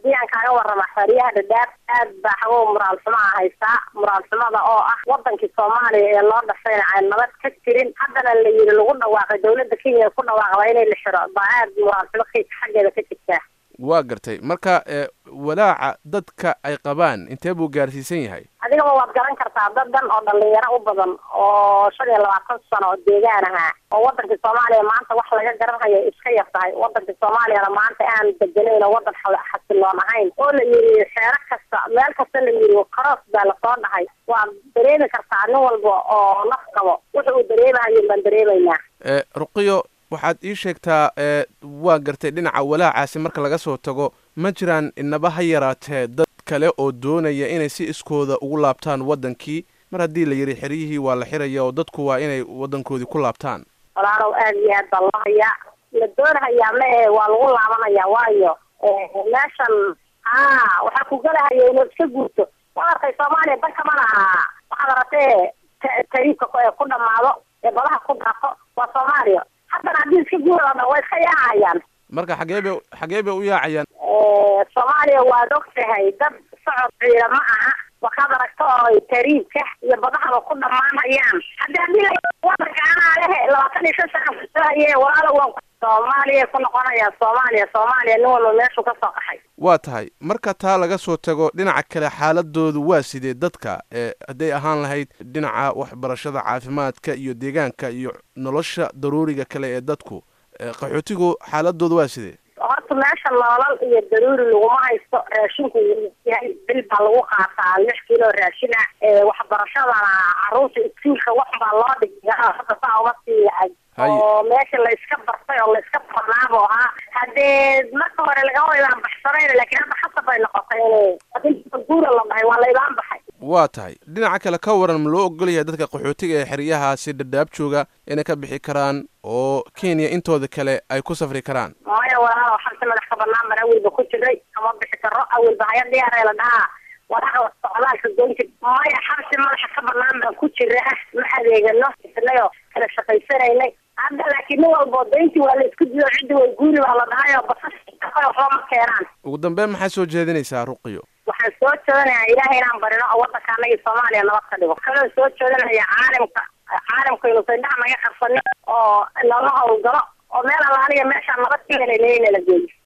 hadiyaan kaaga warrama xariyaha dhadhaab aad baa xago muraal xumaa haystaa muraal xumada oo ah wadankii Soomaaliya ee loo dhashay aan nabad ka jirin haddana la yiri lagu dhawaaqay dawladda Kenya ku dhawaaqday inay la xiro baa muraal xumo xaggeeda ka jirta waa gartay marka walaaca dadka ay qabaan intee buu gaarsiisan yahay adiga waad garan kartaa dadan oo dhalinyaro u badan oo 25 sano oo deegaan ah oo wadanka Soomaaliya maanta wax laga garanayo iska yartahay wadanka Soomaaliya maanta aan deganeen wadan xasiloon ahayn oo la yiri xeer kasta meel kasta la yiri qaras baa la soo dhahay waa dareemi kartaa nin walba oo naf qabo wuxuu dareemayo man dareemayna ruqiyo waxaad ii sheegtaa waa gartay dhinaca walaacaasi marka laga soo tago ma jiraan inaba ha yaraatee dad kale oo doonaya inay si iskooda ugu laabtaan wadankii mar haddii la yiri xiriyihii waa la xiraya oo dadku waa inay wadankoodii ku laabtaan walaalow aad iyo aad baa loo hayaa la doonayaa ma waa lagu laabanaya waayo meeshan waxaa ku galahaya inuu iska guurto wadarkay Soomaaliya danka ma laha waxaad ratee tariifka ku dhamaado ee badaha ku dhaafo waa Soomaaliya haddana haddii iska guurana way iska yaacayaan marka xagee bay u yaacayaan Soomaaliya waa ogtahay dad socod ciidan ma aha waxaad aragto oo tariifka iyo badaha ku dhamaanayaan haddii wadanka aan lehe 25 sano ayay walaalo Soomaaliya ku noqonaya Soomaaliya nin walba meeshu ka soo qaxay waa tahay marka taa laga soo tago dhinaca kale xaaladoodu waa sidee dadka haday ahaan lahayd dhinaca waxbarashada caafimaadka iyo deegaanka iyo nolosha daruuriga kale ee dadku qaxootigu xaaladoodu waa sidee horta meesha nolol iyo daruuri laguma haysto raashinku yahay bil baa lagu qaataa 6 kilo raashin waxbarashadana caruurta iskuulka wax baa loo dhigaa hadda saa uma sii oo meesha la iska bartay oo la iska barnaabo hadee marka hore laga wada baxsanay laakiin hadda xasab ay noqotay inay guura la dhahay waa la ilaan baxay waa tahay dhinaca kale ka waran ma loo ogol yahay dadka qaxootiga ee xiriyahaasi dhadhaab jooga inay ka bixi karaan oo Kenya intooda kale ay ku safri karaan maya walaal waxaan madax ka banaan mar awalba ku jiray ama bixi karo awalba hay'ad diyaar la dhahaa waxa socdaalka goynta maya xabsi madax ka banaan baan ku jiraa ma adeegano isnayo kala shaqaysanay hadda laakiin walba deynti waa la isku diyo cid way guuri waa la dhahayo basasha ma keenaan ugu dambeyn maxay soo jeedinaysaa ruqiyo waxaan soo jeedinayaa ilaahay inaan barino wadanka anaga Soomaaliya nabad ka dhigo waxaan soo jeedinayaa caalamka inuu saydaha naga qabsano oo nolol hawlgalo oo meel alla aniga meesha nabad ka helay la geeyo